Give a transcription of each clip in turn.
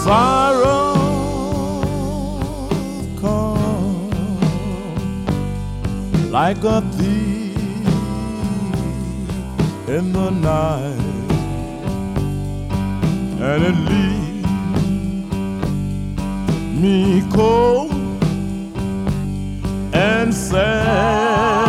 Sorrow comes like a thief in the night, and it leaves me cold and sad.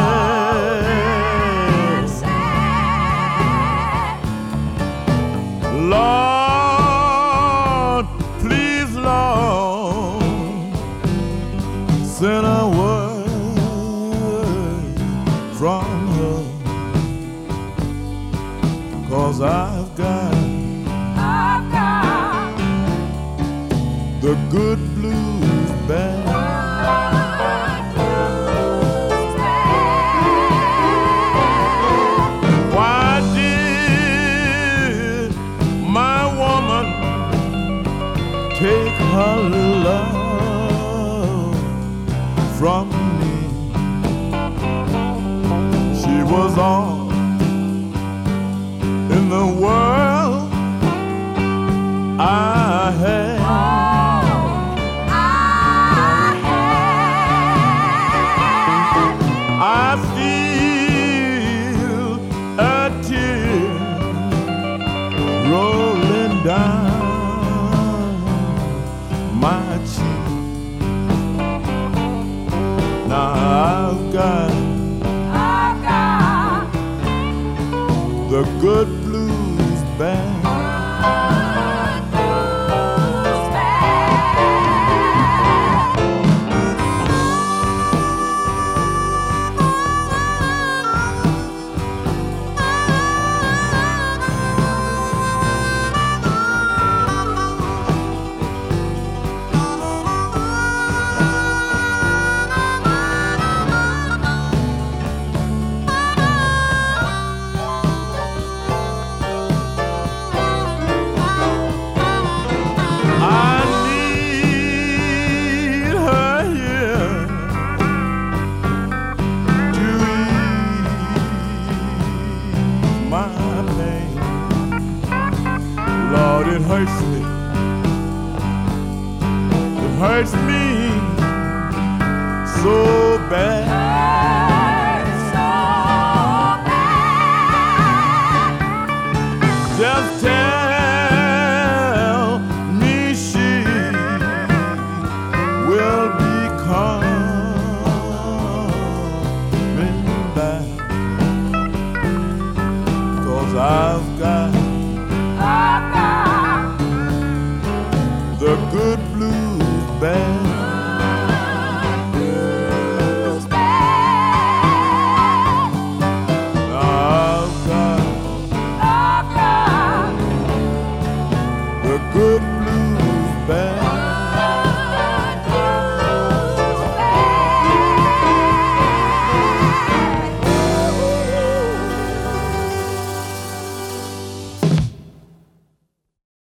Lord, please, Lord, send a word from her, 'cause I've got the good blues bad. Why did my woman take her love from me? She was all in the world I had. I feel a tear rolling down my cheek. Now I've got the good blues band. Lord, it hurts me. It hurts me so bad. Just tell me she will be coming back, 'cause I've got